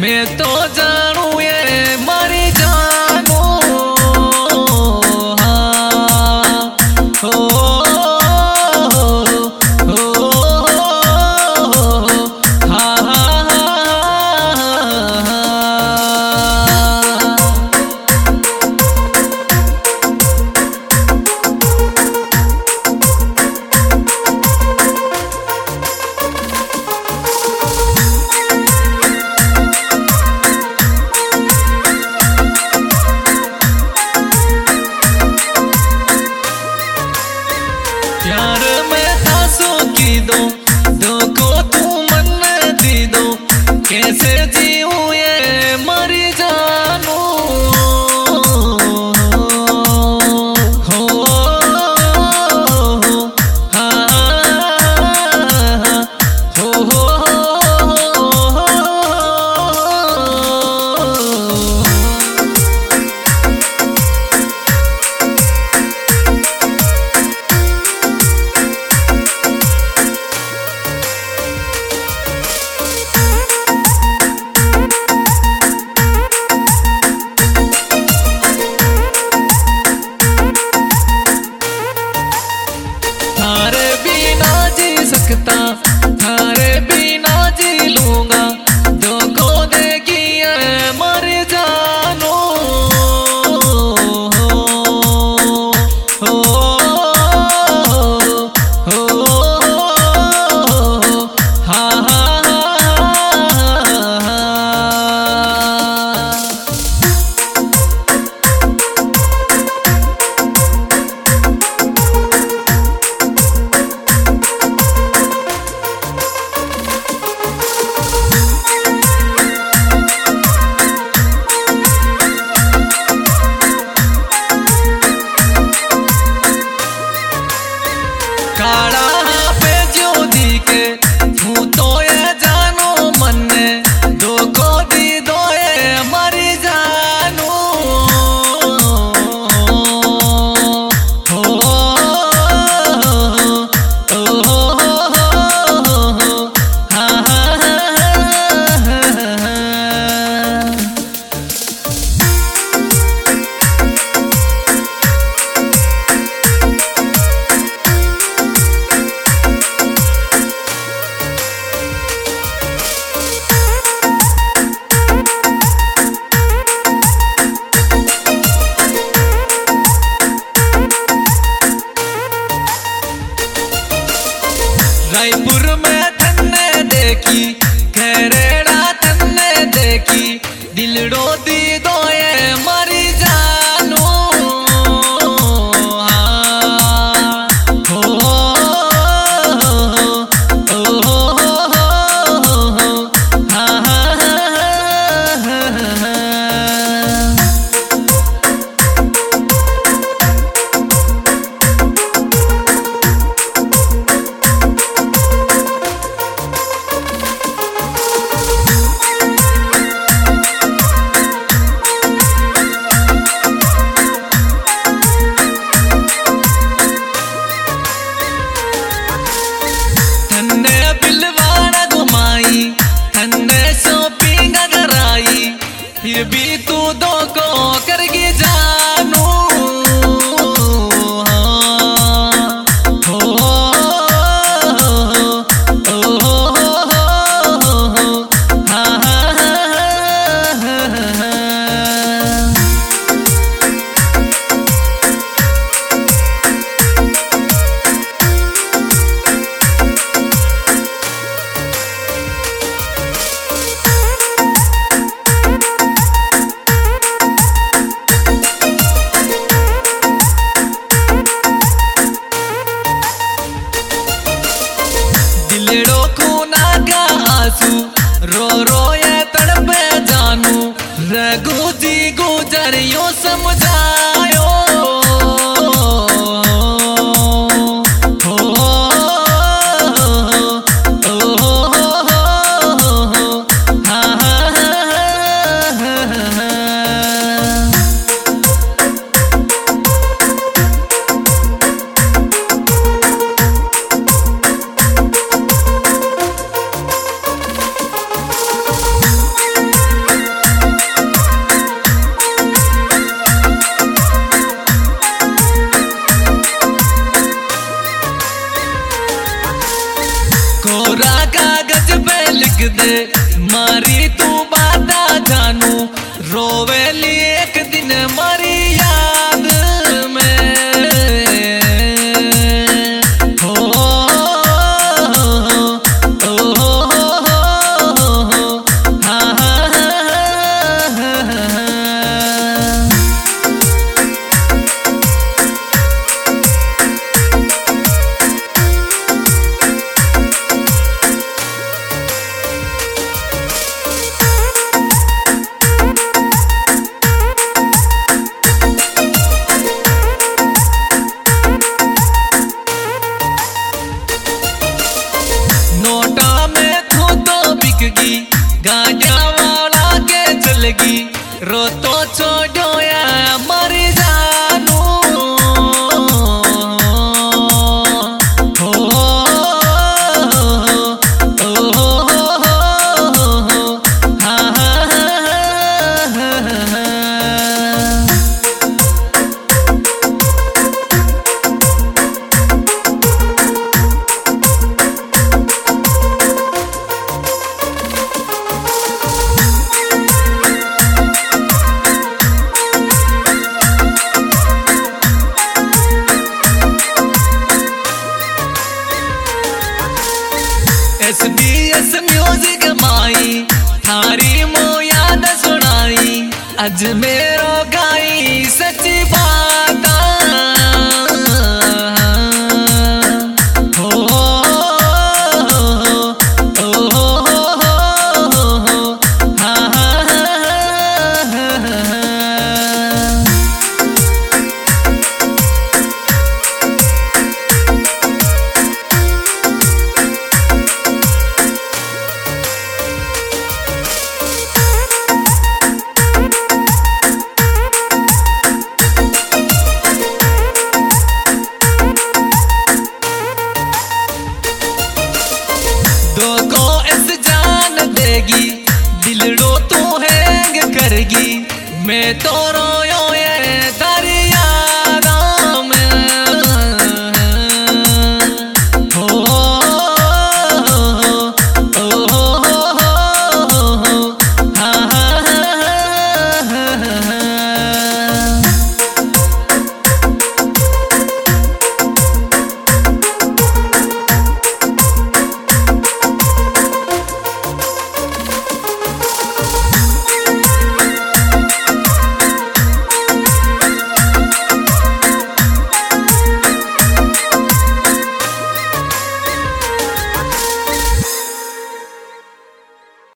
मैं तो जानू ये मरी जानू हाँ हो हाँ प्यार में आंसू की दो को तू मन दी दो कैसे जीऊं ये मरी जानू हो हाँ हो थारे बिना जी सकता थारे बिना जी लूंगा दो को देगी मर जानू हो हाँ काड़ा पे जो दी के तू तो ये जानो मन दो को दी दो ये मरी जानू हो रायपुर में थन्ने देखी खैरेड़ा थन्ने देखी दिलड़ो दी दो ये मरी जानू हाँ हो थन्ने बिलवाड़ा घुमाई थन्ने शॉपिंग कराई फिर भी तू दो को करगी जानू बदलगी रो तो छोड़ो या मर जानू हो हाँ SBS म्यूजिक माई थारी मो याद सुनाई अज मेरो गाई सच्ची बात हो दिलड़ो तू हैंग करगी मैं तो रो